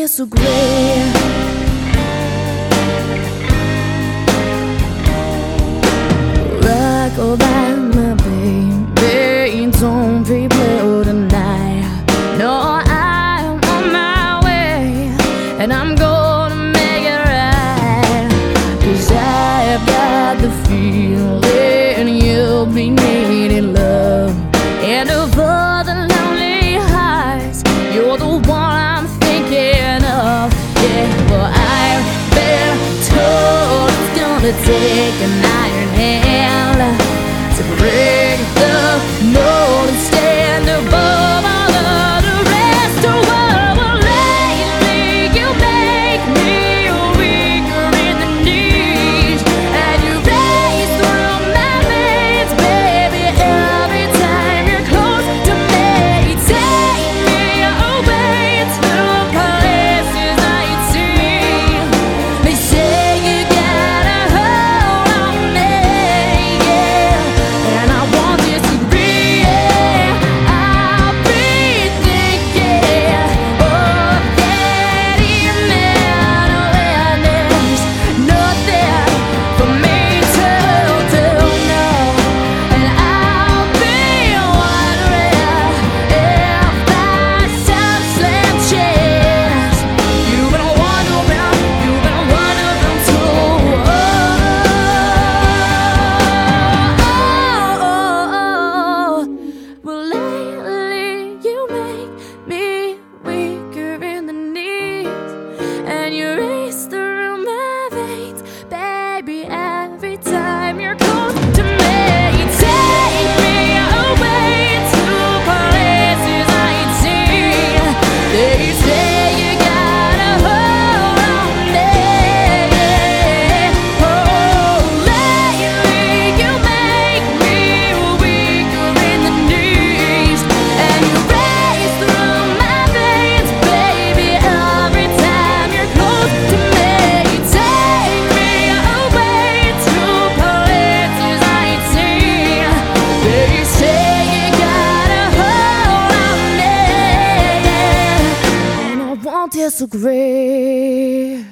disagree. Rock all by my baby, don't prepare tonight. No, I'm on my way, and I'm gonna make it right. 'Cause I've got the feeling you'll be needing love. And of all the lonely hearts, you're the one I'm thinking of. Yeah, well, I've been told it's gonna take an iron hand to break the mold and stand above all of the rest. Oh, well, lately you make me weaker in the knees, and you race through my veins, baby, every time you're close to me. Take me away to places I ain't seen. They say you gotta hold on me, yeah, and I won't disagree. Yeah, I'll be thinking of that email, and there's nothing for me to do now. And I'll be wondering if by some slim chance you've been wondering too. Well, lately you make me weaker in the knees, and you race through my veins, baby, every time you're close to me. Take me away to places I ain't seen. They say you gotta hold on me. Oh, lately you make me weaker in the knees, and you race through my veins, baby, every time you're close to me. Take me away to places I ain't seen. They say you gotta hold on me, and I won't disagree.